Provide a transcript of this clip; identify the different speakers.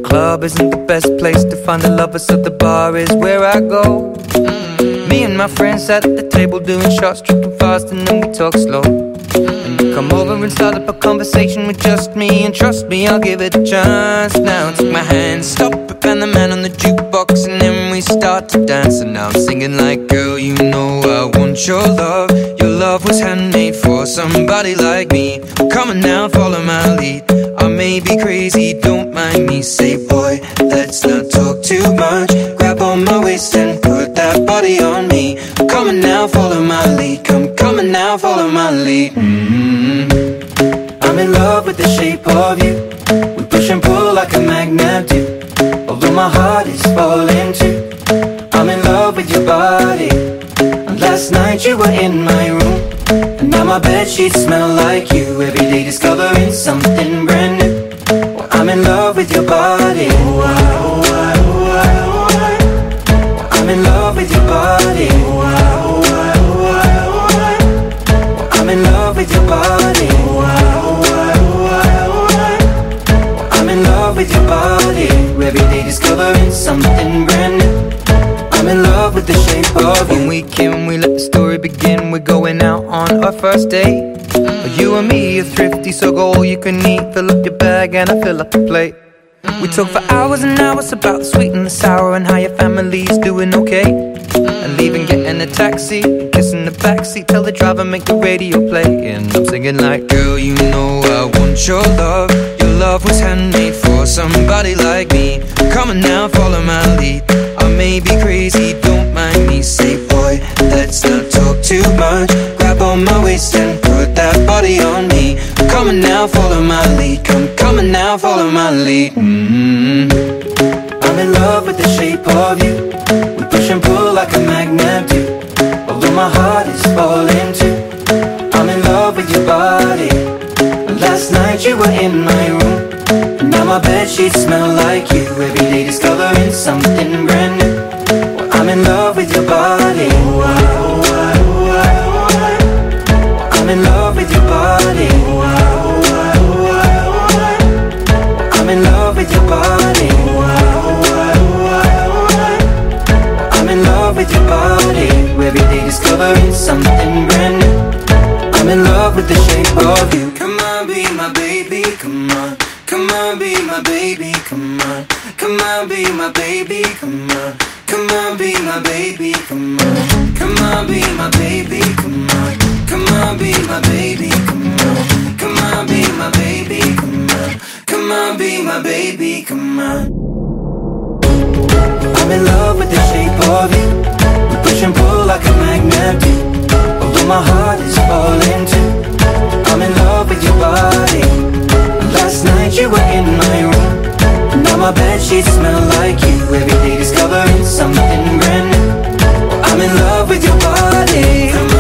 Speaker 1: club isn't the best place to find a lover, so the bar is where I go. Me and my friends at the table doing shots, tripping fast, and then we talk slow. And you come over and start up a conversation with just me, and trust me, I'll give it a chance. Now take my hand, stop it, and the man on the jukebox, and then we start to dance. And now I'm singing like, girl, you know I want your love. Your love was handmade for somebody like me. Come on now, follow my lead. I may be crazy, don't mind me. Say, boy, let's not talk too much. Grab on my waist and put that body on me. Come on now, follow my lead. Come on now, follow my lead. I'm in love with the shape of you. We push and pull like a magnet do. Although my heart is falling too. I'm in love with your body. And last night you were in my room, and now my bedsheets smell like you. Every day discovering something brand new. Well, I'm in love with your body. I'm in love with your body. I'm in love with your body. I'm in love with your body. Every day discovering something brand new. I'm in love with the shape of you. When we came, we let the story begin. We're going out on our first date. You and me are thrifty, so go all you can eat. Fill up your bag and I fill up the plate. We talk for hours and hours about the sweet and the sour, and how your family's doing okay. And leaving, getting a taxi, kissing the backseat, tell the driver make the radio play. And I'm singing like, girl, you know I want your love. Your love was handmade for somebody like me. Come on now, follow my lead. I may be crazy, don't mind me. Say, boy, let's not talk too much. Grab on my waist and put that body on me. Come on now, follow my lead. Come on now, follow my lead. I'm in love with the shape of you. We push and pull like a magnet do. Although my heart is falling too. I'm in love with your body. Last night you were in my room, and now my bedsheets smell like you. Every day discovering something brand new. Well, I'm in love with your body. I'm in love with your body. I'm in love with your body. I'm in love with your body. Every day discovering something brand new. I'm in love with the shape of you. Come on, be my baby, come on. Come on, be my baby, come on. Come on, be my baby, come on. Come on, be my baby, come on. Come on, be my baby, come on. Come on, be my baby, come on. Come on, be my baby, come on. Come on, be my baby, come on. I'm in love with the shape of you. We push and pull like a magnet do. Although my heart is falling too. I'm in love with your body. Last night you were in my room, and now my bedsheets smell like you. Every day discovering something brand new. I'm in love with your body.